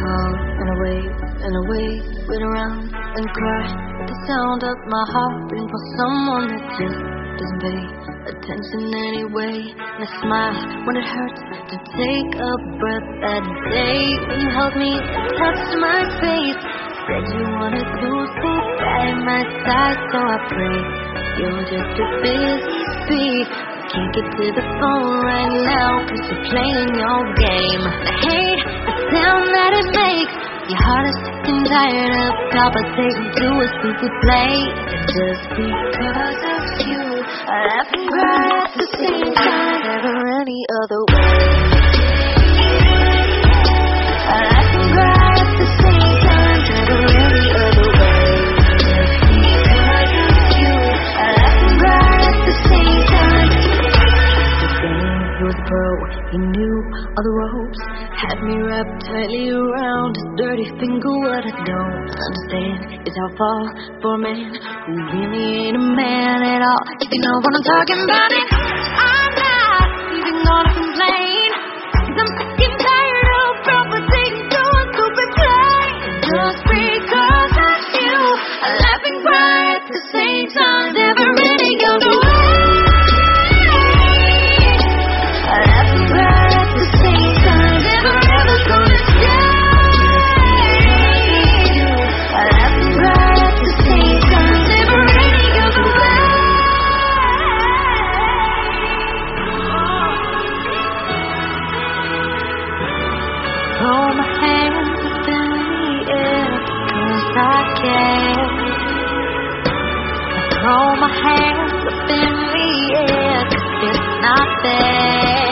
call and I wait around and cry at the sound of my heart beating for someone that just doesn't pay attention anyway. And I smile when it hurts to take a breath. That day when you held me and touched my face, said you wanted to sit by my side, so I pray you're just too busy to speak. Can't get to the phone right now cause you're playing your game. I hate the sound that it makes. Your heart is sick and tired of palpitating to a stupid play. Just because of you, I laugh and cry at the same time. Never any other way. I laugh and cry at the same time. Never any other way. Just because of you, I laugh and cry at the same time. He was a pro, he knew all the ropes, had me wrapped tightly around his dirty finger. What I don't understand is how far for a man who really ain't a man at all. If you know what I'm talking about, then I'm not even gonna complain, cause I'm sick and tired of propagating to a stupid play. Just because of you, I laugh and cry at the same time. Never any other way. Throw my hands up in the air because I can. I throw my hands up in the air cause it's not fair.